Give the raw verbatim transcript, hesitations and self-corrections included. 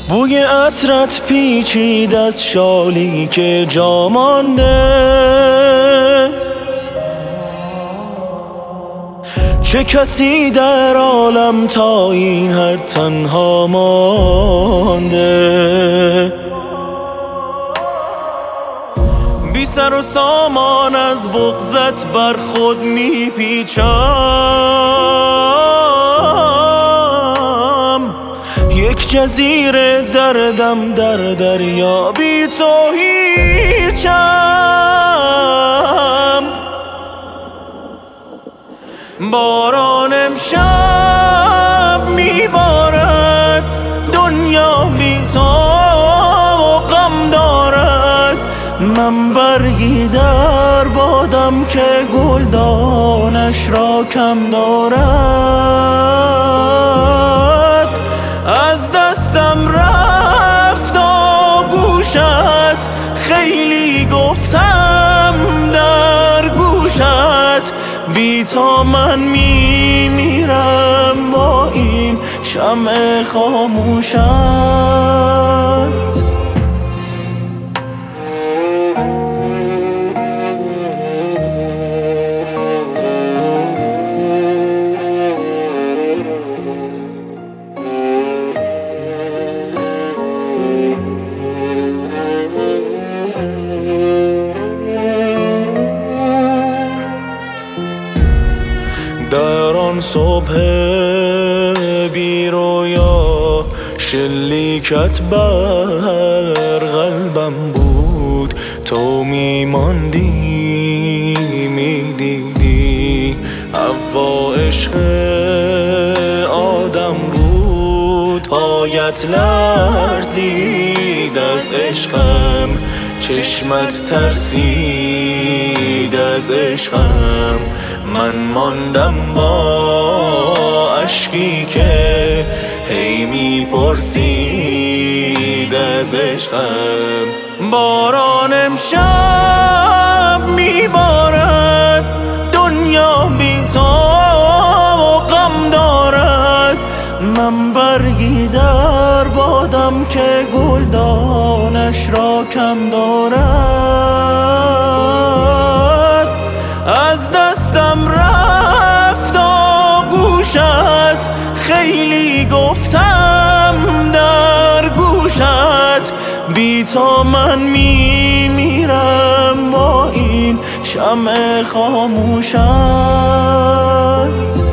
بوی عطرت پیچید از شالی که جا مانده. چه کسی در عالم تا این حد تنها مانده؟ بی سر و سامان از بغضت بر خود میپیچم. یک جزیره دردم در دریا، بی تو هیچم. باران امشب میبارد، دنیا بی تو غم دارد. من برگی در بادم که گلدانش را کم دارد. از دستم رفت آغوشت، خیلی گفتم در گوشت. بی تو من میمیرم با این شمع خاموشت. در آن صبح بی رویا، شلیکت بر قلبم بود. تو میماندی میدیدی حوا عشق آدم بود. پایت لرزید از عشقم، چشمت ترسید از عشقم. من ماندم با اشکی که هی میپرسید از عشقم. باران امشب میبارد، دنیا بی تو غم دارد. من برگی در بادم که گلدانش را کم دارد. از دستم رفت آغوشت، خیلی گفتم در گوشت. بی تو من میمیرم با این شمع خاموشت.